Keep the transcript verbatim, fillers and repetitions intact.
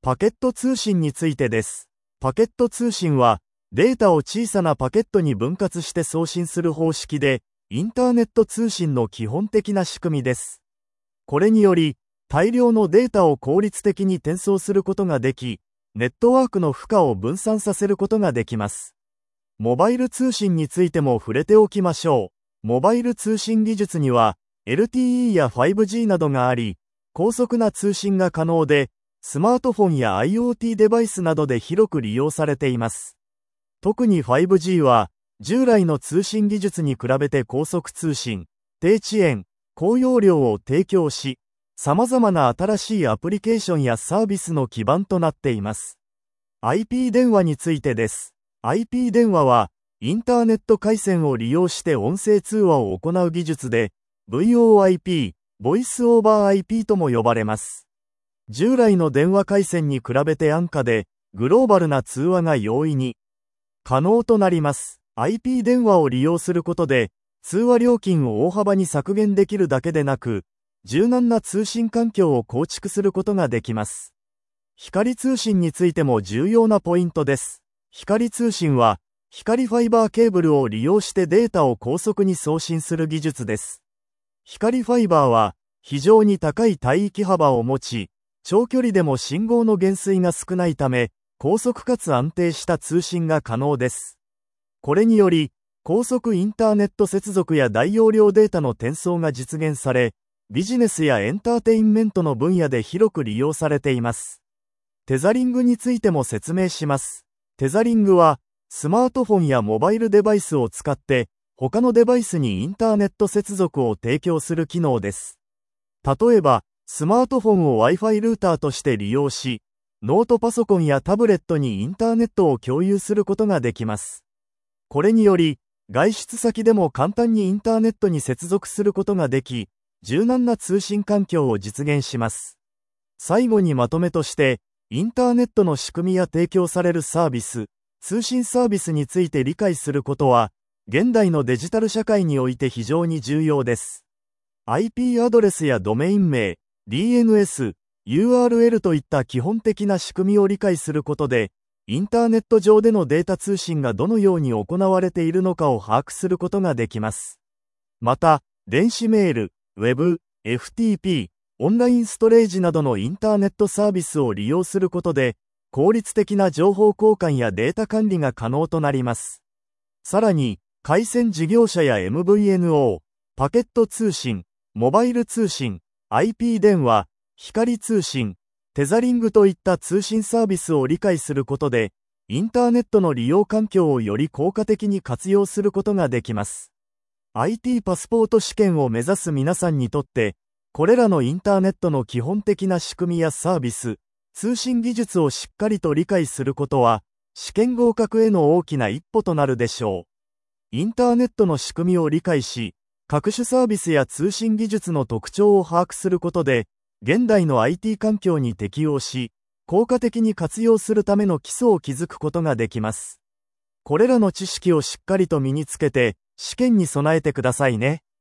パケット通信についてです。パケット通信は、データを小さなパケットに分割して送信する方式で、インターネット通信の基本的な仕組みです。これにより、大量のデータを効率的に転送することができ、ネットワークの負荷を分散させることができます。モバイル通信についても触れておきましょう。モバイル通信技術には、エルティーイー や ファイブジー などがあり、高速な通信が可能で、スマートフォンや IoT デバイスなどで広く利用されています。特に ファイブジー は、従来の通信技術に比べて高速通信、低遅延、高容量を提供し、様々な新しいアプリケーションやサービスの基盤となっています。アイピー 電話についてです。アイピー 電話は、インターネット回線を利用して音声通話を行う技術で、ブイオーアイピー、ボイスオーバー アイピー とも呼ばれます。従来の電話回線に比べて安価で、グローバルな通話が容易に可能となります。アイピー 電話を利用することで、通話料金を大幅に削減できるだけでなく、柔軟な通信環境を構築することができます。光通信についても重要なポイントです。光通信は、光ファイバーケーブルを利用してデータを高速に送信する技術です。光ファイバーは、非常に高い帯域幅を持ち、長距離でも信号の減衰が少ないため、高速かつ安定した通信が可能です。これにより、高速インターネット接続や大容量データの転送が実現され、ビジネスやエンターテインメントの分野で広く利用されています。テザリングについても説明します。テザリングは、スマートフォンやモバイルデバイスを使って、他のデバイスにインターネット接続を提供する機能です。例えば、スマートフォンを Wi-Fi ルーターとして利用し、ノートパソコンやタブレットにインターネットを共有することができます。これにより、外出先でも簡単にインターネットに接続することができ、柔軟な通信環境を実現します。最後にまとめとして、インターネットの仕組みや提供されるサービス、通信サービスについて理解することは、現代のデジタル社会において非常に重要です。アイピー アドレスやドメイン名、ディーエヌエス、ユーアールエル といった基本的な仕組みを理解することで、インターネット上でのデータ通信がどのように行われているのかを把握することができます。また、電子メール、ウェブ、エフティーピー、オンラインストレージなどのインターネットサービスを利用することで、効率的な情報交換やデータ管理が可能となります。さらに、回線事業者や エムブイエヌオー、パケット通信、モバイル通信、アイピー 電話、光通信、テザリングといった通信サービスを理解することで、インターネットの利用環境をより効果的に活用することができます。アイティー パスポート試験を目指す皆さんにとって、これらのインターネットの基本的な仕組みやサービス、通信技術をしっかりと理解することは、試験合格への大きな一歩となるでしょう。インターネットの仕組みを理解し、各種サービスや通信技術の特徴を把握することで、現代の アイティー 環境に適応し、効果的に活用するための基礎を築くことができます。これらの知識をしっかりと身につけて、試験に備えてくださいね。